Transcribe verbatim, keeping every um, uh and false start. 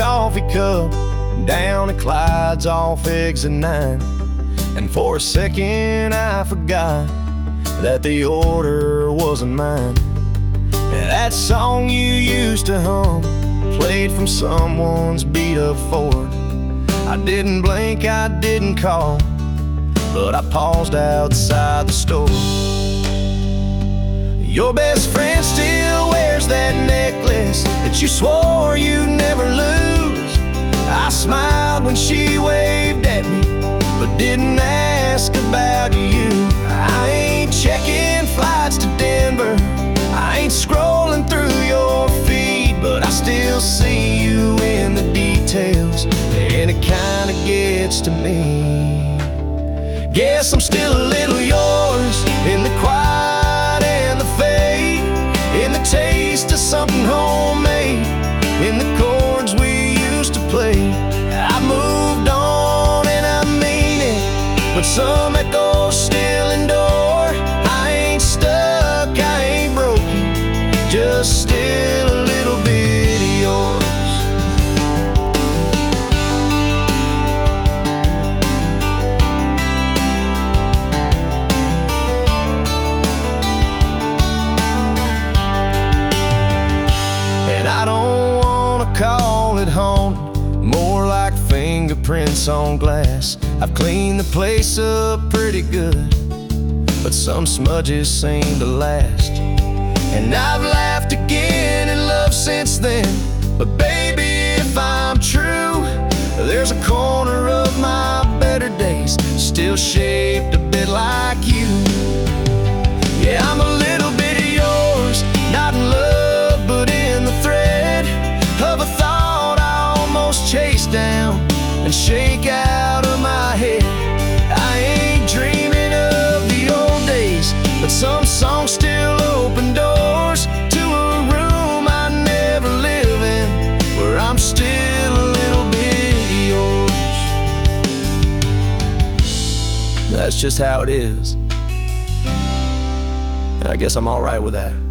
coffee cup down at Clyde's off Exit nine. And for a second I forgot that the order wasn't mine. And that song you used to hum played from someone's beat-up Ford. I didn't blink, I didn't call, but I paused outside the store. Your best friend still wears that necklace that you swore you'd never lose. I smiled when she waved at me, but didn't ask about you. I ain't checking flights to Denver, I ain't scrolling through your feed, but I still see you in the details, and it kinda gets to me. Guess I'm still a little yours, in the quiet and the fade, in the taste of something homemade, in the chords we used to play. I moved on and I mean it, but some echoes still endure. I ain't stuck, I ain't broken, just still a little bit of yours. And I don't wanna call it home, more like fingerprints on glass. I've cleaned the place up pretty good, but some smudges seem to last. And I've laughed again and loved since then, but baby, if I'm true, there's a corner of my better days still shaped a bit like you. Yeah, I'm a little bit of yours, not in love, but in the thread of a thought I almost chase down and shake out of my head. I ain't dreaming of the old days, but some songs still open doors to a room I never live in, where I'm still a little bit yours. That's just how it is, and I guess I'm all right with that.